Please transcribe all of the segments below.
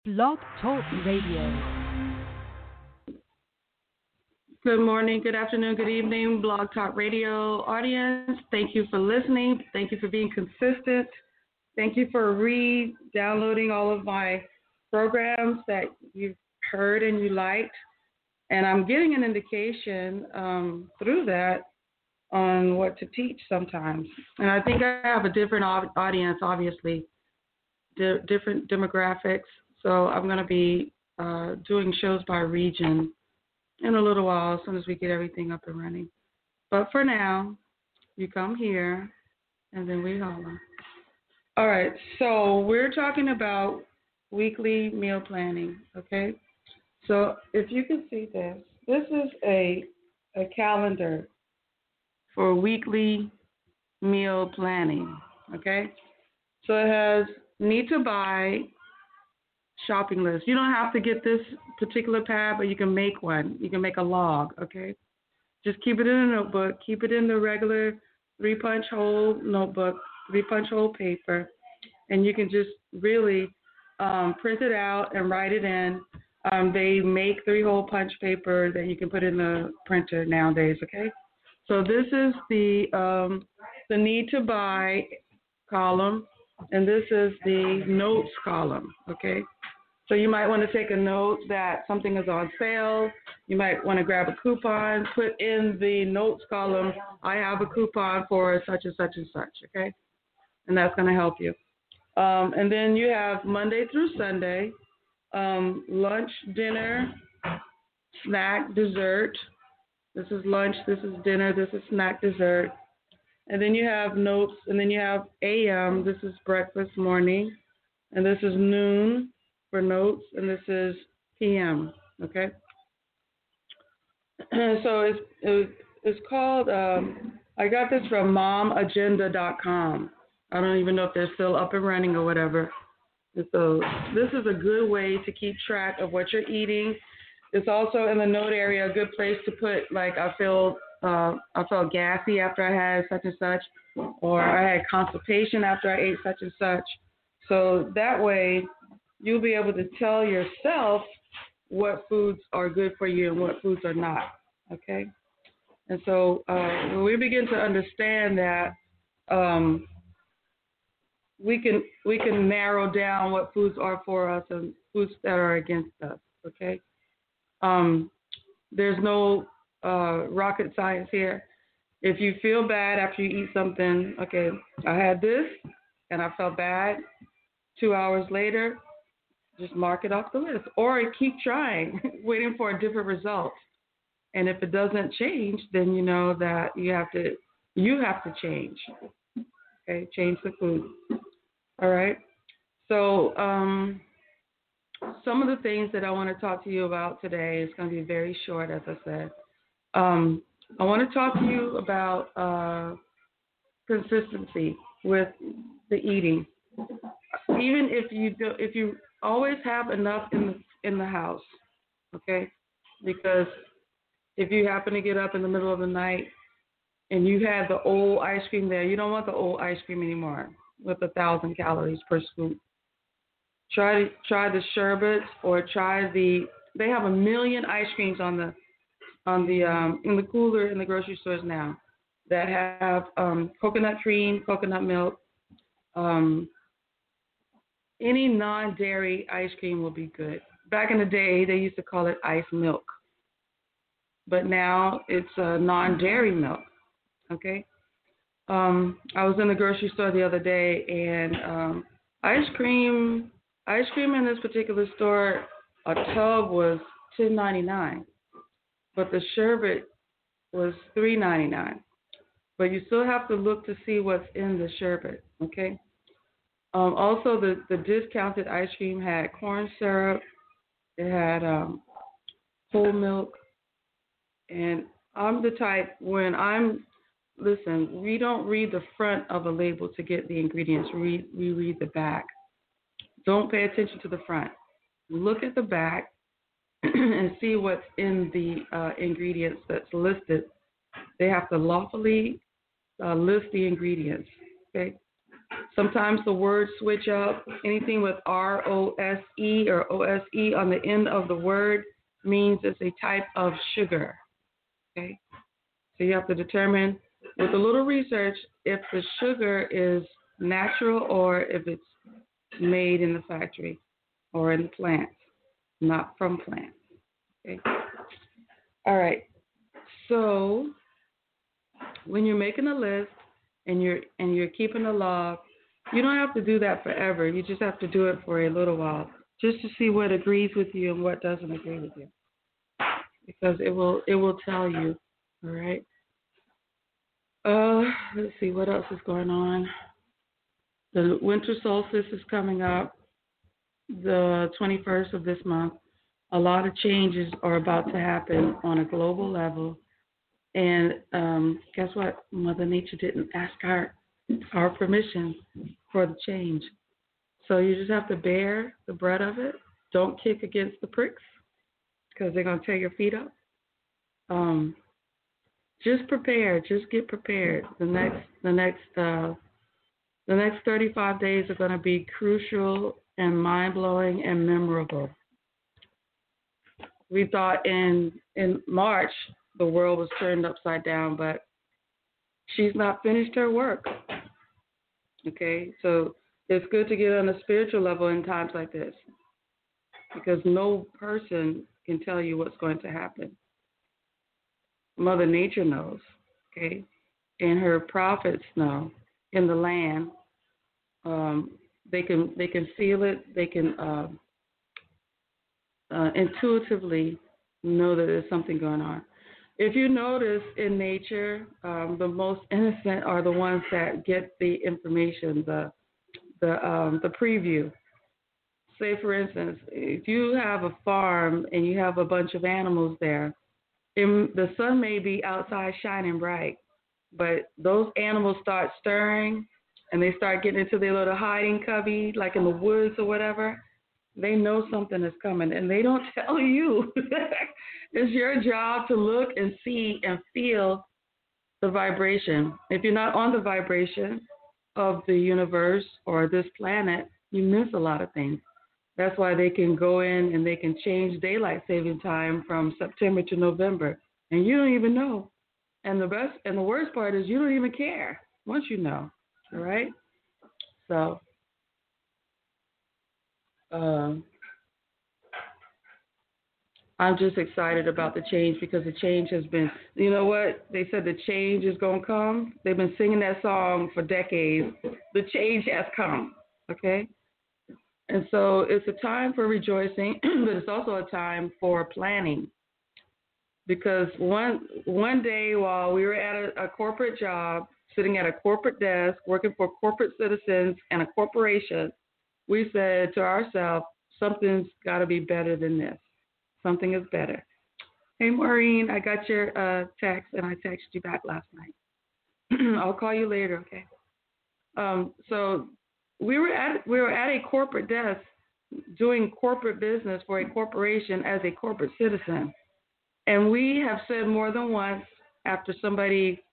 Blog Talk Radio. Good morning, good afternoon, good evening, Blog Talk Radio audience. Thank you for listening. Thank you for being consistent. Thank you for re-downloading all of my programs that you've heard and you liked. And I'm getting an indication through that on what to teach sometimes. And I think I have a different audience, obviously, different demographics. So I'm going to be doing shows by region in a little while, as soon as we get everything up and running. But for now, you come here, and then we holler. All right, so we're talking about weekly meal planning, okay? So if you can see this, this is a calendar for weekly meal planning, okay? So it has need to buy shopping list. You don't have to get this particular pad, but you can make one. You can make a log, okay? Just keep it in a notebook. Keep it in the regular 3-punch hole notebook, 3-punch hole paper, and you can just really print it out and write it in. They make 3-hole punch paper that you can put in the printer nowadays, okay? So this is the need to buy column, and this is the notes column, okay? So you might want to take a note that something is on sale. You might want to grab a coupon, put in the notes column, I have a coupon for such and such and such, okay? And that's going to help you. And then you have Monday through Sunday, lunch, dinner, snack, dessert. This is lunch, this is dinner, this is snack, dessert. And then you have notes, and then you have AM, this is breakfast, morning, and this is noon for notes, and this is PM, okay? So it's called, I got this from momagenda.com. I don't even know if they're still up and running or whatever. And so this is a good way to keep track of what you're eating. It's also in the note area a good place to put, like, I felt gassy after I had such and such, or I had constipation after I ate such and such. So that way you'll be able to tell yourself what foods are good for you and what foods are not, okay? And so when we begin to understand that, we can narrow down what foods are for us and foods that are against us, okay? There's no rocket science here. If you feel bad after you eat something, okay, I had this and I felt bad, 2 hours later, just mark it off the list, or keep trying, waiting for a different result. And if it doesn't change, then you know that you have to change. Okay, change the food. All right. So some of the things that I want to talk to you about today is going to be very short, as I said. I want to talk to you about consistency with the eating. Even if you always have enough in the house, okay? Because if you happen to get up in the middle of the night and you had the old ice cream there, you don't want the old ice cream anymore with 1,000 calories per scoop. Try the sherbets, or they have 1 million ice creams in the cooler in the grocery stores now that have coconut cream, coconut milk. Any non-dairy ice cream will be good. Back in the day, they used to call it ice milk, but now it's non-dairy milk. Okay. I was in the grocery store the other day, and ice cream in this particular store, a tub was $10.99, but the sherbet was $3.99. But you still have to look to see what's in the sherbet. Okay. Also, the discounted ice cream had corn syrup, it had whole milk, and I'm the type, we don't read the front of a label to get the ingredients. We read the back. Don't pay attention to the front. Look at the back and see what's in the ingredients that's listed. They have to lawfully list the ingredients, okay? Sometimes the words switch up. Anything with ROSE or OSE on the end of the word means it's a type of sugar. Okay? So you have to determine with a little research if the sugar is natural or if it's made in the factory or in the plants, not from plants. Okay? All right. So when you're making a list and you're keeping a log, you don't have to do that forever. You just have to do it for a little while, just to see what agrees with you and what doesn't agree with you, because it will tell you. All right. Let's see what else is going on. The winter solstice is coming up, the 21st of this month. A lot of changes are about to happen on a global level. And guess what? Mother Nature didn't ask our permission for the change. So you just have to bear the brunt of it. Don't kick against the pricks because they're going to tear your feet up. Just prepare. Just get prepared. The next 35 days are going to be crucial and mind-blowing and memorable. We thought in March the world was turned upside down, but she's not finished her work. Okay, so it's good to get on a spiritual level in times like this, because no person can tell you what's going to happen. Mother Nature knows, okay, and her prophets know in the land. They can feel it. They can intuitively know that there's something going on. If you notice in nature, the most innocent are the ones that get the information, the preview. Say, for instance, if you have a farm and you have a bunch of animals there, the sun may be outside shining bright, but those animals start stirring and they start getting into their little hiding cubby, like in the woods or whatever. They know something is coming, and they don't tell you. It's your job to look and see and feel the vibration. If you're not on the vibration of the universe or this planet, you miss a lot of things. That's why they can go in and they can change daylight saving time from September to November, and you don't even know. And the worst part is you don't even care once you know. All right? So I'm just excited about the change, because the change has been, you know what? They said the change is going to come. They've been singing that song for decades. The change has come, okay? And so it's a time for rejoicing, but it's also a time for planning. Because one day while we were at a corporate job, sitting at a corporate desk, working for corporate citizens and a corporation, we said to ourselves, something's got to be better than this. Something is better. Hey, Maureen, I got your text, and I texted you back last night. I'll call you later, okay? So we were at a corporate desk doing corporate business for a corporation as a corporate citizen. And we have said more than once, after somebody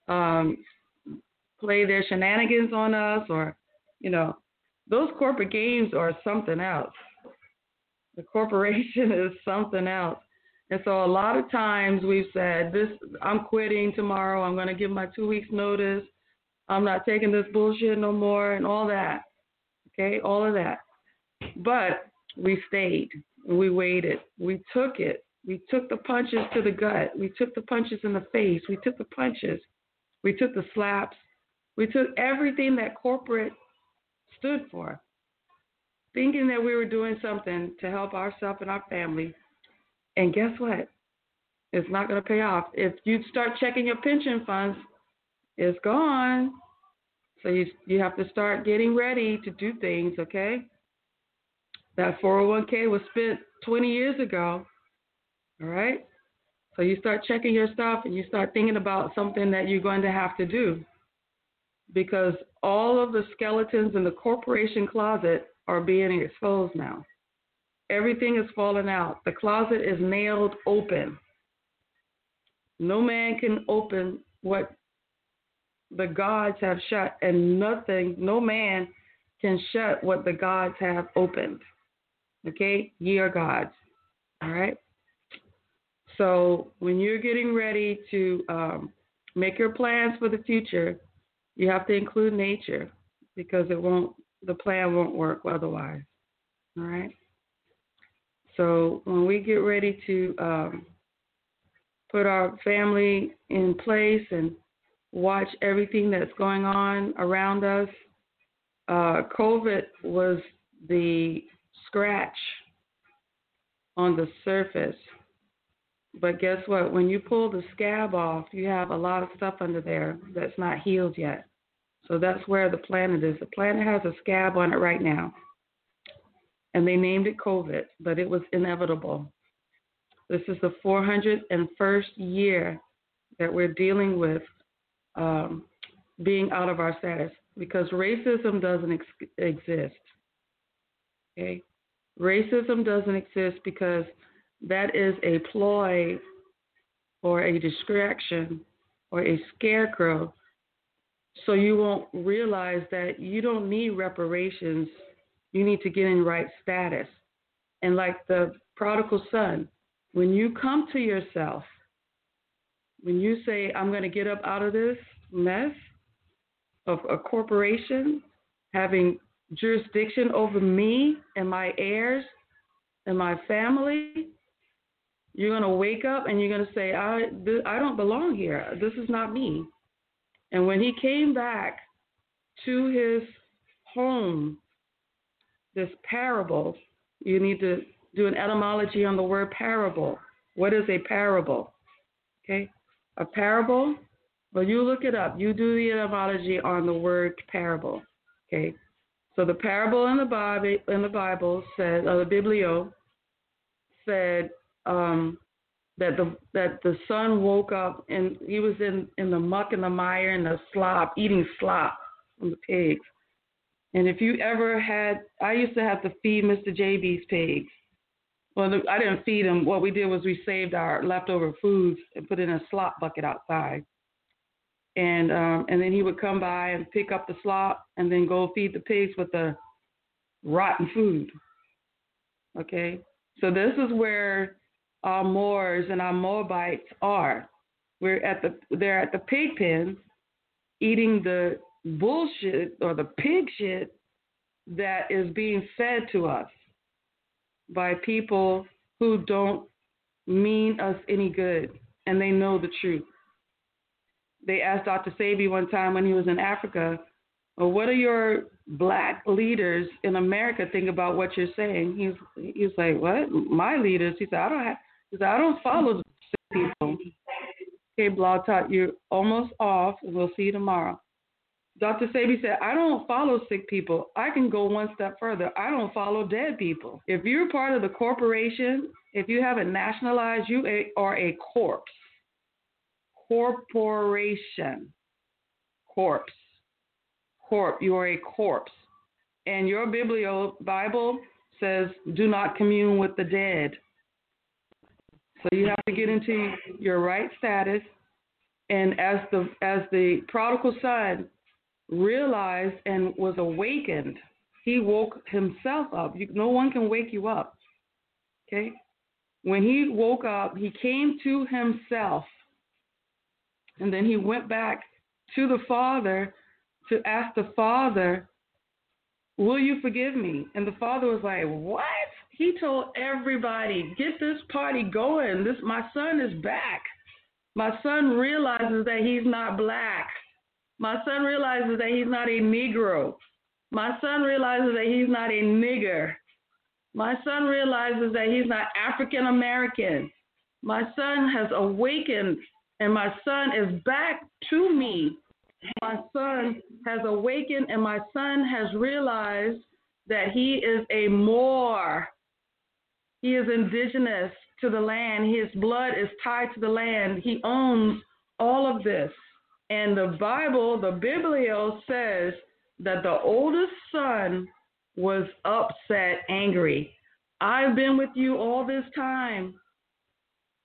play their shenanigans on us, or, you know, those corporate games are something else. The corporation is something else. And so a lot of times we've said, I'm quitting tomorrow. I'm going to give my 2 weeks notice. I'm not taking this bullshit no more, and all that. Okay, all of that. But we stayed. We waited. We took it. We took the punches to the gut. We took the punches in the face. We took the punches. We took the slaps. We took everything that corporate stood for, thinking that we were doing something to help ourselves and our family. And guess what? It's not going to pay off. If you start checking your pension funds, it's gone. So you have to start getting ready to do things, okay? That 401k was spent 20 years ago, all right? So you start checking your stuff and you start thinking about something that you're going to have to do, because all of the skeletons in the corporation closet are being exposed now. Everything is falling out. The closet is nailed open. No man can open what the gods have shut, and nothing, no man can shut what the gods have opened. Okay? Ye are gods. All right? So when you're getting ready to make your plans for the future, you have to include nature because the plan won't work otherwise. All right? So when we get ready to put our family in place and watch everything that's going on around us, COVID was the scratch on the surface. But guess what? When you pull the scab off, you have a lot of stuff under there that's not healed yet. So that's where the planet is. The planet has a scab on it right now. And they named it COVID, but it was inevitable. This is the 401st year that we're dealing with being out of our status because racism doesn't exist. Okay? Racism doesn't exist because that is a ploy or a distraction or a scarecrow so you won't realize that you don't need reparations. You need to get in right status. And like the prodigal son, when you come to yourself, when you say, I'm going to get up out of this mess of a corporation having jurisdiction over me and my heirs and my family, you're going to wake up and you're going to say, I don't belong here. This is not me. And when he came back to his home, this parable, you need to do an etymology on the word parable. What is a parable? Okay? A parable, well, you look it up. You do the etymology on the word parable. Okay? So the parable in the Bible said, or the Biblio said that the son woke up and he was in the muck and the mire and the slop, eating slop from the pigs. And if you ever had, I used to have to feed Mr. JB's pigs. Well, I didn't feed him. What we did was we saved our leftover foods and put it in a slop bucket outside. And then he would come by and pick up the slop and then go feed the pigs with the rotten food. Okay? So this is where our Moors and our Moabites are. They're at the pig pens eating the bullshit or the pig shit that is being fed to us by people who don't mean us any good, and they know the truth. They asked Dr. Sebi one time when he was in Africa, well, what are your black leaders in America think about what you're saying? He's like, what? My leaders? He said, I don't follow people. Okay, Blog Talk, you're almost off, and we'll see you tomorrow. Dr. Sebi said, I don't follow sick people. I can go one step further. I don't follow dead people. If you're part of the corporation, if you haven't nationalized, you are a corpse. Corporation. Corpse. You are a corpse. And your Bible says, do not commune with the dead. So you have to get into your right status. And as the prodigal son realized and was awakened, he woke himself up. No one can wake you up. Okay? When he woke up, he came to himself. And then he went back to the Father to ask the Father, will you forgive me? And the Father was like, what? He told everybody, get this party going. My son is back. My son realizes that he's not black. My son realizes that he's not a Negro. My son realizes that he's not a nigger. My son realizes that he's not African American. My son has awakened, and my son is back to me. My son has awakened, and my son has realized that he is a Moor. He is indigenous to the land. His blood is tied to the land. He owns all of this. And the Bible, the Biblio, says that the oldest son was upset, angry. I've been with you all this time.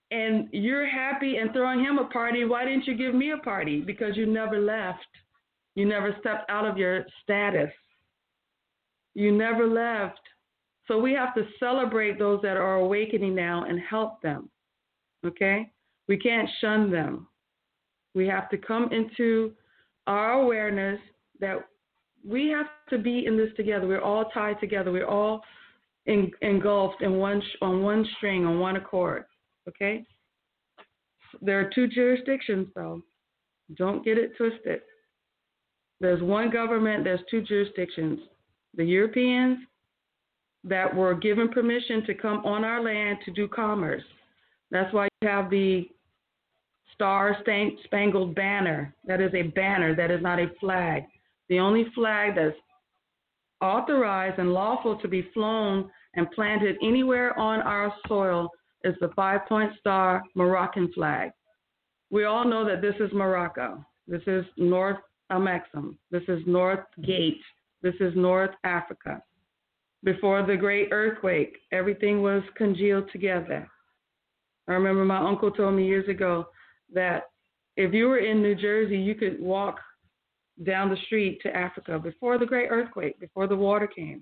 and you're happy and throwing him a party. Why didn't you give me a party? Because you never left. You never stepped out of your status. You never left. So we have to celebrate those that are awakening now and help them. Okay? We can't shun them. We have to come into our awareness that we have to be in this together. We're all tied together. We're all engulfed in on one string, on one accord. Okay? There are two jurisdictions, though. Don't get it twisted. There's one government, there's two jurisdictions. The Europeans that were given permission to come on our land to do commerce. That's why you have the Star-Spangled Banner. That is a banner, that is not a flag. The only flag that's authorized and lawful to be flown and planted anywhere on our soil is the 5-point star Moroccan flag. We all know that this is Morocco. This is North Amexem. This is North Gate. This is North Africa. Before the great earthquake, everything was congealed together. I remember my uncle told me years ago that if you were in New Jersey, you could walk down the street to Africa before the great earthquake, before the water came.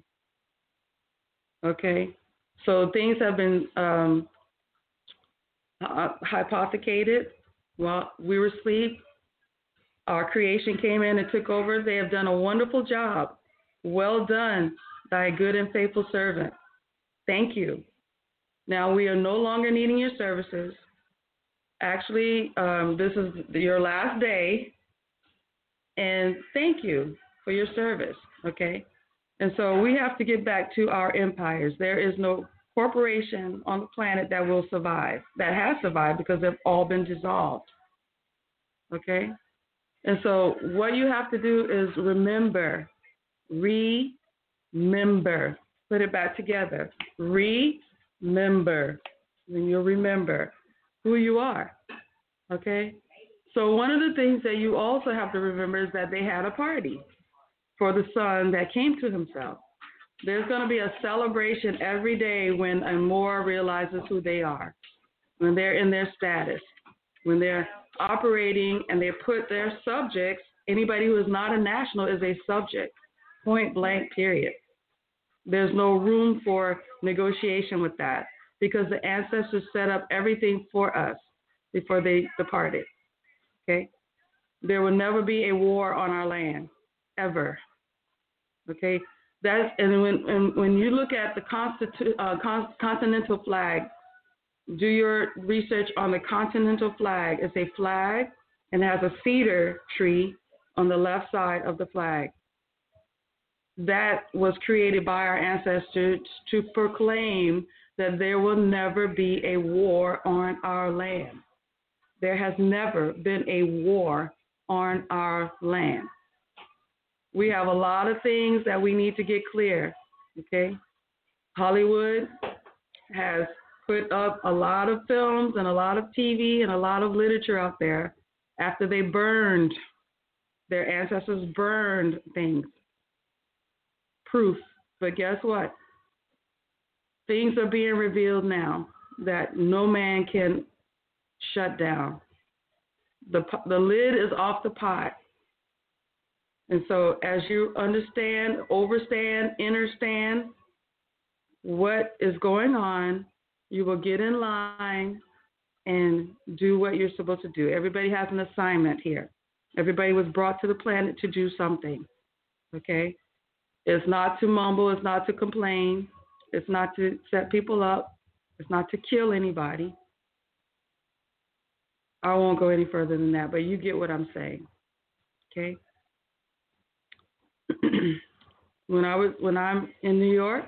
Okay? So things have been hypothecated while we were asleep. Our creation came in and took over. They have done a wonderful job. Well done, thy good and faithful servant. Thank you. Now we are no longer needing your services. Actually, this is your last day, and thank you for your service, okay? And so we have to get back to our empires. There is no corporation on the planet that will survive, that has survived, because they've all been dissolved, okay? And so what you have to do is remember, put it back together, remember, and you'll remember who you are, okay? So one of the things that you also have to remember is that they had a party for the son that came to himself. There's going to be a celebration every day when a Moor realizes who they are, when they're in their status, when they're operating and they put their subjects, anybody who is not a national is a subject, point blank, period. There's no room for negotiation with that because the ancestors set up everything for us before they departed, okay? There will never be a war on our land, ever, okay? And when you look at the continental flag, do your research on the continental flag. It's a flag and has a cedar tree on the left side of the flag. That was created by our ancestors to proclaim that there will never be a war on our land. There has never been a war on our land. We have a lot of things that we need to get clear, okay? Hollywood has put up a lot of films and a lot of TV and a lot of literature out there after they burned, their ancestors burned things. Proof. But guess what? Things are being revealed now that no man can shut down. The lid is off the pot. And so as you understand, understand what is going on, you will get in line and do what you're supposed to do. Everybody has an assignment here. Everybody was brought to the planet to do something, okay? It's not to mumble. It's not to complain. It's not to set people up. It's not to kill anybody. I won't go any further than that, but you get what I'm saying, okay? When I'm in New York,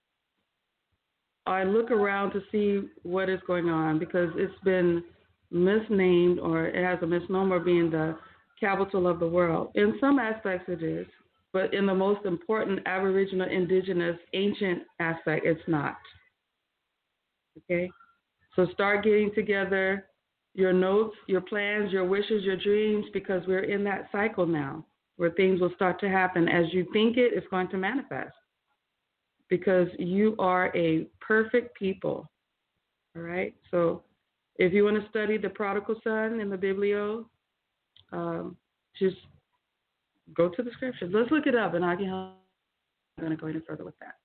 I look around to see what is going on because it's been misnamed, or it has a misnomer being the capital of the world. In some aspects it is, but in the most important Aboriginal, indigenous, ancient aspect, it's not. Okay? So start getting together your notes, your plans, your wishes, your dreams, because we're in that cycle now where things will start to happen. As you think it, it's going to manifest because you are a perfect people. All right? So If you want to study the prodigal son in the Biblio, just go to the scriptures. Let's look it up, and I can help. I'm going to go any further with that.